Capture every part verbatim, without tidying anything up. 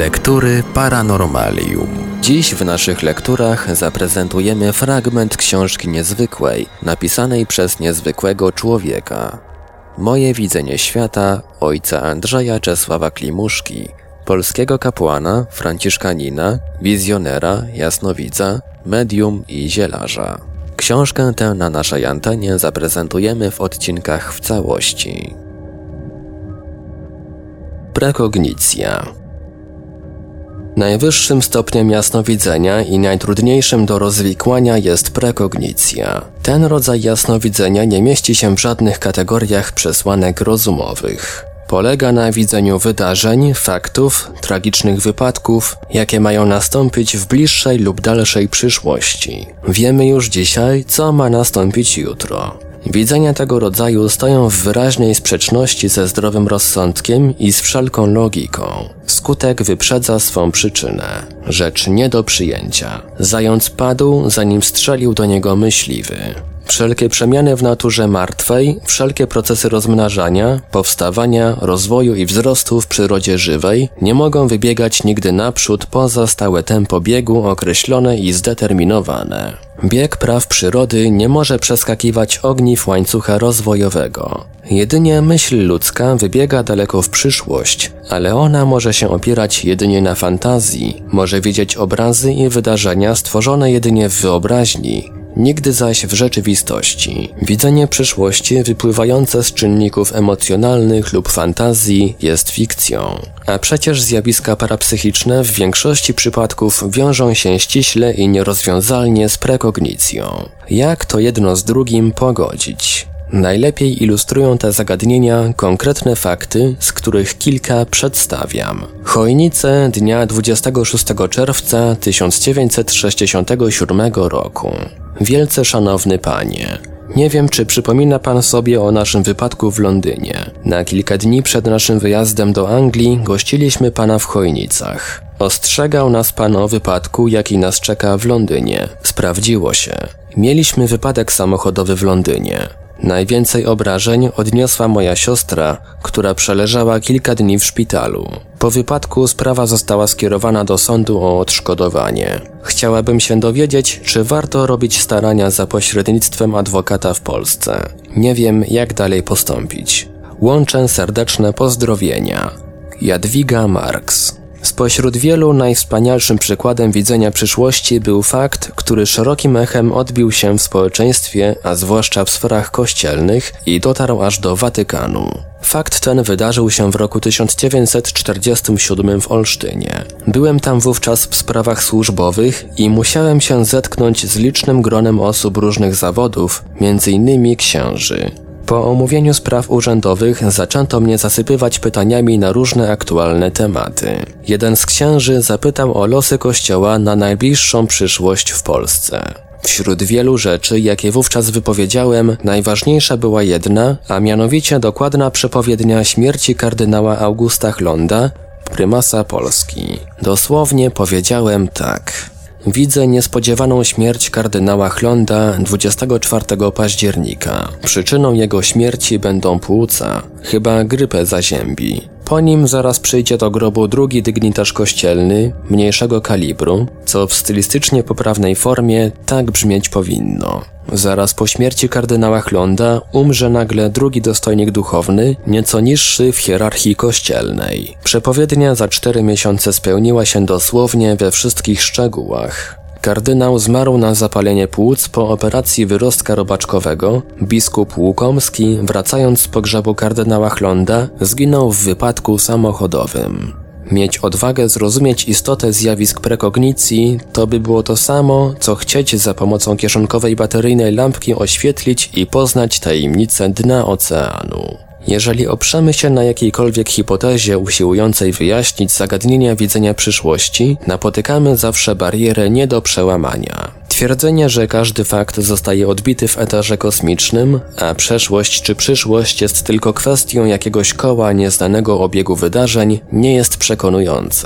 Lektury Paranormalium. Dziś w naszych lekturach zaprezentujemy fragment książki niezwykłej, napisanej przez niezwykłego człowieka. Moje widzenie świata ojca Andrzeja Czesława Klimuszki, polskiego kapłana, franciszkanina, wizjonera, jasnowidza, medium i zielarza. Książkę tę na naszej antenie zaprezentujemy w odcinkach w całości. Prekognicja. Najwyższym stopniem jasnowidzenia i najtrudniejszym do rozwikłania jest prekognicja. Ten rodzaj jasnowidzenia nie mieści się w żadnych kategoriach przesłanek rozumowych. Polega na widzeniu wydarzeń, faktów, tragicznych wypadków, jakie mają nastąpić w bliższej lub dalszej przyszłości. Wiemy już dzisiaj, co ma nastąpić jutro. Widzenia tego rodzaju stoją w wyraźnej sprzeczności ze zdrowym rozsądkiem i z wszelką logiką. Skutek wyprzedza swą przyczynę. Rzecz nie do przyjęcia. Zając padł, zanim strzelił do niego myśliwy. Wszelkie przemiany w naturze martwej, wszelkie procesy rozmnażania, powstawania, rozwoju i wzrostu w przyrodzie żywej nie mogą wybiegać nigdy naprzód poza stałe tempo biegu określone i zdeterminowane. Bieg praw przyrody nie może przeskakiwać ogniw łańcucha rozwojowego. Jedynie myśl ludzka wybiega daleko w przyszłość, ale ona może się opierać jedynie na fantazji, może widzieć obrazy i wydarzenia stworzone jedynie w wyobraźni, nigdy zaś w rzeczywistości. Widzenie przyszłości wypływające z czynników emocjonalnych lub fantazji jest fikcją. A przecież zjawiska parapsychiczne w większości przypadków wiążą się ściśle i nierozwiązalnie z prekognicją. Jak to jedno z drugim pogodzić? Najlepiej ilustrują te zagadnienia konkretne fakty, z których kilka przedstawiam. Chojnice dnia dwudziestego szóstego czerwca tysiąc dziewięćset sześćdziesiątego siódmego roku. Wielce szanowny panie, nie wiem, czy przypomina pan sobie o naszym wypadku w Londynie. Na kilka dni przed naszym wyjazdem do Anglii gościliśmy pana w Chojnicach. Ostrzegał nas pan o wypadku, jaki nas czeka w Londynie. Sprawdziło się. Mieliśmy wypadek samochodowy w Londynie. Najwięcej obrażeń odniosła moja siostra, która przeleżała kilka dni w szpitalu. Po wypadku sprawa została skierowana do sądu o odszkodowanie. Chciałabym się dowiedzieć, czy warto robić starania za pośrednictwem adwokata w Polsce. Nie wiem, jak dalej postąpić. Łączę serdeczne pozdrowienia. Jadwiga Marks. Spośród wielu najwspanialszym przykładem widzenia przyszłości był fakt, który szerokim echem odbił się w społeczeństwie, a zwłaszcza w sferach kościelnych i dotarł aż do Watykanu. Fakt ten wydarzył się w roku tysiąc dziewięćset czterdziestym siódmym w Olsztynie. Byłem tam wówczas w sprawach służbowych i musiałem się zetknąć z licznym gronem osób różnych zawodów, między innymi księży. Po omówieniu spraw urzędowych zaczęto mnie zasypywać pytaniami na różne aktualne tematy. Jeden z księży zapytał o losy Kościoła na najbliższą przyszłość w Polsce. Wśród wielu rzeczy, jakie wówczas wypowiedziałem, najważniejsza była jedna, a mianowicie dokładna przepowiednia śmierci kardynała Augusta Hlonda, prymasa Polski. Dosłownie powiedziałem tak. Widzę niespodziewaną śmierć kardynała Hlonda dwudziestego czwartego października. Przyczyną jego śmierci będą płuca, chyba grypę zaziębi. Po nim zaraz przyjdzie do grobu drugi dygnitarz kościelny, mniejszego kalibru, co w stylistycznie poprawnej formie tak brzmieć powinno. Zaraz po śmierci kardynała Hlonda umrze nagle drugi dostojnik duchowny, nieco niższy w hierarchii kościelnej. Przepowiednia za cztery miesiące spełniła się dosłownie we wszystkich szczegółach. Kardynał zmarł na zapalenie płuc po operacji wyrostka robaczkowego. Biskup Łukomski, wracając z pogrzebu kardynała Hlonda, zginął w wypadku samochodowym. Mieć odwagę zrozumieć istotę zjawisk prekognicji to by było to samo, co chcieć za pomocą kieszonkowej bateryjnej lampki oświetlić i poznać tajemnicę dna oceanu. Jeżeli oprzemy się na jakiejkolwiek hipotezie usiłującej wyjaśnić zagadnienia widzenia przyszłości, napotykamy zawsze barierę nie do przełamania. Twierdzenie, że każdy fakt zostaje odbity w eterze kosmicznym, a przeszłość czy przyszłość jest tylko kwestią jakiegoś koła nieznanego obiegu wydarzeń, nie jest przekonujące.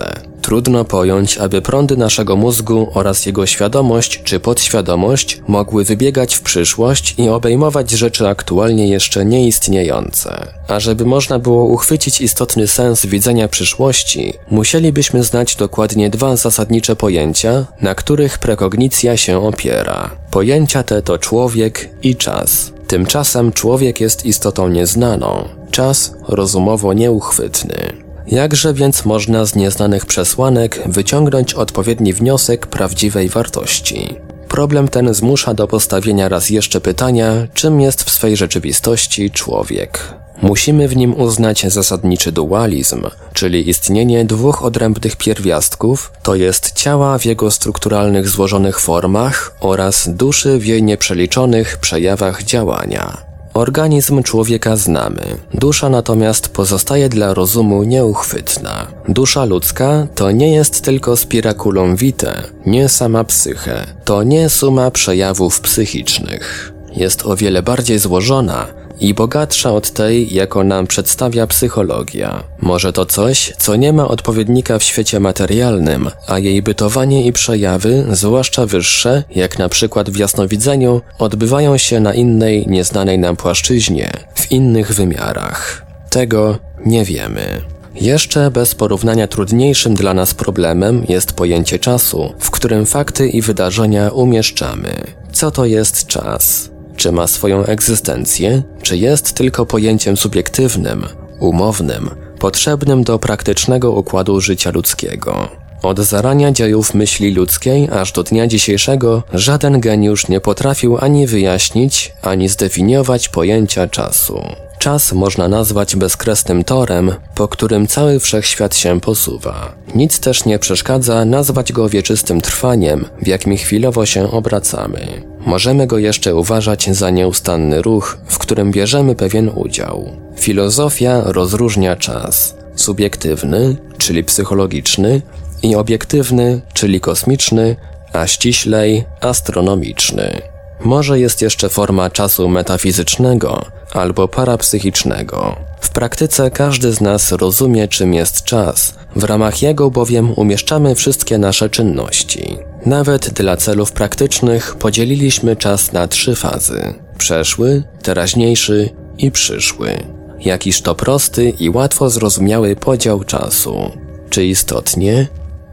Trudno pojąć, aby prądy naszego mózgu oraz jego świadomość czy podświadomość mogły wybiegać w przyszłość i obejmować rzeczy aktualnie jeszcze nieistniejące. A żeby można było uchwycić istotny sens widzenia przyszłości, musielibyśmy znać dokładnie dwa zasadnicze pojęcia, na których prekognicja się opiera. Pojęcia te to człowiek i czas. Tymczasem człowiek jest istotą nieznaną, czas rozumowo nieuchwytny. Jakże więc można z nieznanych przesłanek wyciągnąć odpowiedni wniosek prawdziwej wartości? Problem ten zmusza do postawienia raz jeszcze pytania, czym jest w swej rzeczywistości człowiek. Musimy w nim uznać zasadniczy dualizm, czyli istnienie dwóch odrębnych pierwiastków, to jest ciała w jego strukturalnych złożonych formach oraz duszy w jej nieprzeliczonych przejawach działania. Organizm człowieka znamy, dusza natomiast pozostaje dla rozumu nieuchwytna. Dusza ludzka to nie jest tylko spiraculum vitae, nie sama psyche, to nie suma przejawów psychicznych. Jest o wiele bardziej złożona i bogatsza od tej, jaką nam przedstawia psychologia. Może to coś, co nie ma odpowiednika w świecie materialnym, a jej bytowanie i przejawy, zwłaszcza wyższe, jak na przykład w jasnowidzeniu, odbywają się na innej, nieznanej nam płaszczyźnie, w innych wymiarach. Tego nie wiemy. Jeszcze bez porównania trudniejszym dla nas problemem jest pojęcie czasu, w którym fakty i wydarzenia umieszczamy. Co to jest czas? Czy ma swoją egzystencję, czy jest tylko pojęciem subiektywnym, umownym, potrzebnym do praktycznego układu życia ludzkiego? Od zarania dziejów myśli ludzkiej aż do dnia dzisiejszego żaden geniusz nie potrafił ani wyjaśnić, ani zdefiniować pojęcia czasu. Czas można nazwać bezkresnym torem, po którym cały wszechświat się posuwa. Nic też nie przeszkadza nazwać go wieczystym trwaniem, w jakim chwilowo się obracamy. Możemy go jeszcze uważać za nieustanny ruch, w którym bierzemy pewien udział. Filozofia rozróżnia czas subiektywny, czyli psychologiczny, i obiektywny, czyli kosmiczny, a ściślej astronomiczny. Może jest jeszcze forma czasu metafizycznego albo parapsychicznego. W praktyce każdy z nas rozumie, czym jest czas, w ramach jego bowiem umieszczamy wszystkie nasze czynności. Nawet dla celów praktycznych podzieliliśmy czas na trzy fazy: przeszły, teraźniejszy i przyszły. Jakiż to prosty i łatwo zrozumiały podział czasu. Czy istotnie?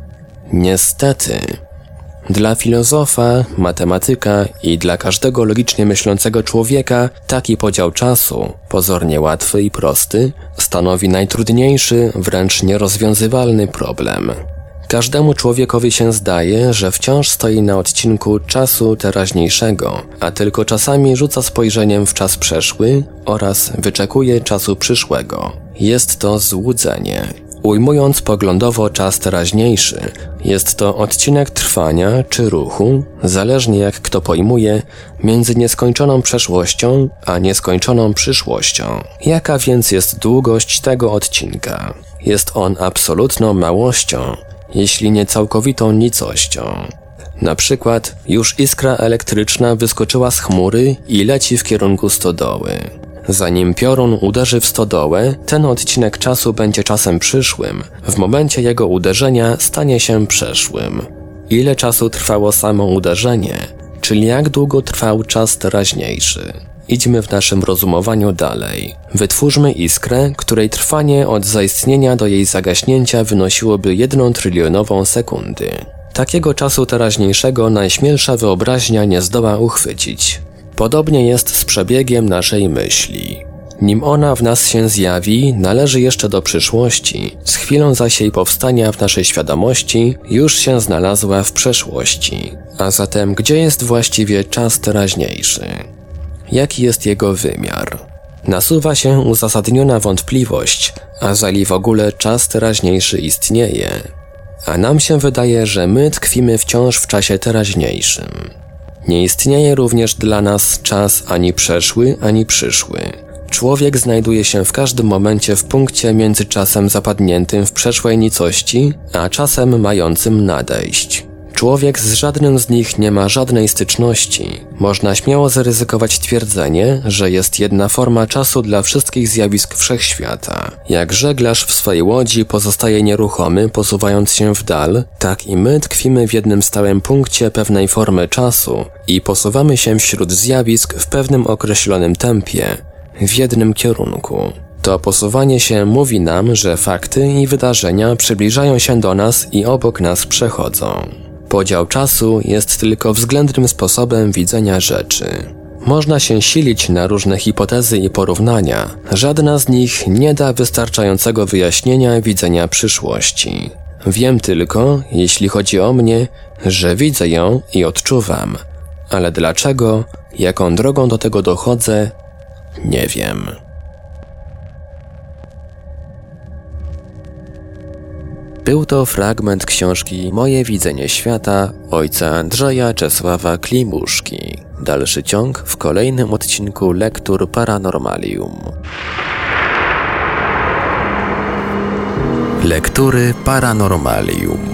Niestety. Dla filozofa, matematyka i dla każdego logicznie myślącego człowieka taki podział czasu, pozornie łatwy i prosty, stanowi najtrudniejszy, wręcz nierozwiązywalny problem. Każdemu człowiekowi się zdaje, że wciąż stoi na odcinku czasu teraźniejszego, a tylko czasami rzuca spojrzeniem w czas przeszły oraz wyczekuje czasu przyszłego. Jest to złudzenie. Ujmując poglądowo czas teraźniejszy, jest to odcinek trwania czy ruchu, zależnie jak kto pojmuje, między nieskończoną przeszłością a nieskończoną przyszłością. Jaka więc jest długość tego odcinka? Jest on absolutną małością, jeśli nie całkowitą nicością. Na przykład już iskra elektryczna wyskoczyła z chmury i leci w kierunku stodoły. Zanim piorun uderzy w stodołę, ten odcinek czasu będzie czasem przyszłym, w momencie jego uderzenia stanie się przeszłym. Ile czasu trwało samo uderzenie, czyli jak długo trwał czas teraźniejszy? Idźmy w naszym rozumowaniu dalej. Wytwórzmy iskrę, której trwanie od zaistnienia do jej zagaśnięcia wynosiłoby jedną trylionową sekundy. Takiego czasu teraźniejszego najśmielsza wyobraźnia nie zdoła uchwycić. Podobnie jest z przebiegiem naszej myśli. Nim ona w nas się zjawi, należy jeszcze do przyszłości, z chwilą zaś jej powstania w naszej świadomości już się znalazła w przeszłości. A zatem gdzie jest właściwie czas teraźniejszy? Jaki jest jego wymiar? Nasuwa się uzasadniona wątpliwość, ażeli w ogóle czas teraźniejszy istnieje. A nam się wydaje, że my tkwimy wciąż w czasie teraźniejszym. Nie istnieje również dla nas czas ani przeszły, ani przyszły. Człowiek znajduje się w każdym momencie w punkcie między czasem zapadniętym w przeszłej nicości, a czasem mającym nadejść. Człowiek z żadnym z nich nie ma żadnej styczności. Można śmiało zaryzykować twierdzenie, że jest jedna forma czasu dla wszystkich zjawisk wszechświata. Jak żeglarz w swojej łodzi pozostaje nieruchomy, posuwając się w dal, tak i my tkwimy w jednym stałym punkcie pewnej formy czasu i posuwamy się wśród zjawisk w pewnym określonym tempie, w jednym kierunku. To posuwanie się mówi nam, że fakty i wydarzenia przybliżają się do nas i obok nas przechodzą. Podział czasu jest tylko względnym sposobem widzenia rzeczy. Można się silić na różne hipotezy i porównania. Żadna z nich nie da wystarczającego wyjaśnienia widzenia przyszłości. Wiem tylko, jeśli chodzi o mnie, że widzę ją i odczuwam. Ale dlaczego, jaką drogą do tego dochodzę, nie wiem. Był to fragment książki Moje widzenie świata ojca Andrzeja Czesława Klimuszki. Dalszy ciąg w kolejnym odcinku Lektur Paranormalium. Lektury Paranormalium.